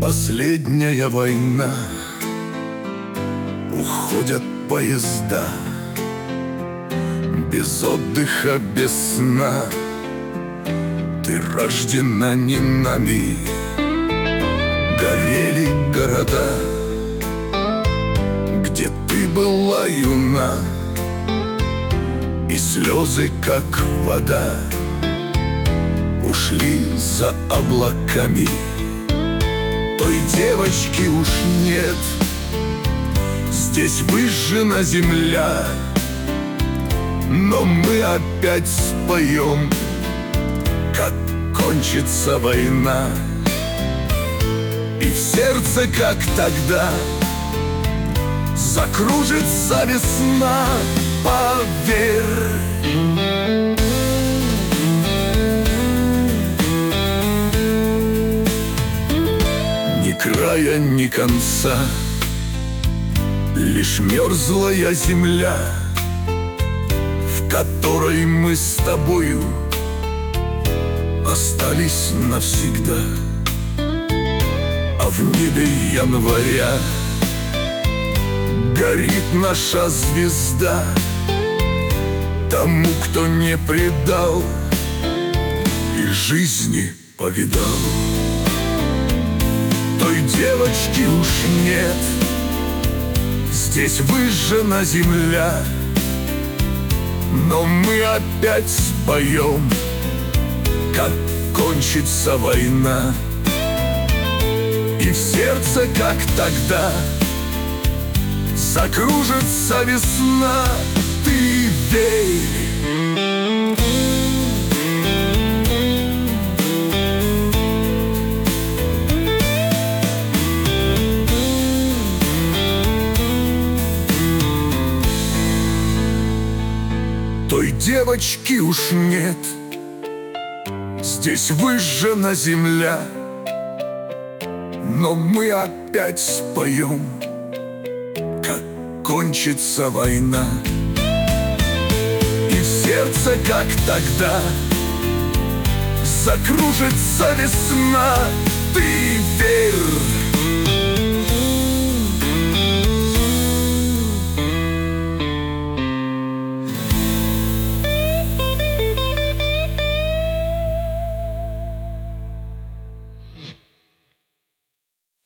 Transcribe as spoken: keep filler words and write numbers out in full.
Последняя война, уходят поезда, без отдыха, без сна. Ты рождена не нами, горели города, где ты была юна, и слезы, как вода, ушли за облаками. Той девочки уж нет, здесь выжжена земля, но мы опять споем, как кончится война. И в сердце, как тогда, закружится весна, поверь. Ни края, ни конца, лишь мерзлая земля, в которой мы с тобою остались навсегда. А в небе января горит наша звезда тому, кто не предал и жизни повидал. Той девочки уж нет, здесь выжжена земля, но мы опять споем, как кончится война. И в сердце, как тогда, закружится весна, ты верь. Той девочки уж нет, здесь выжжена земля, но мы опять споем, как кончится война. И в сердце, как тогда, закружится весна, ты верь.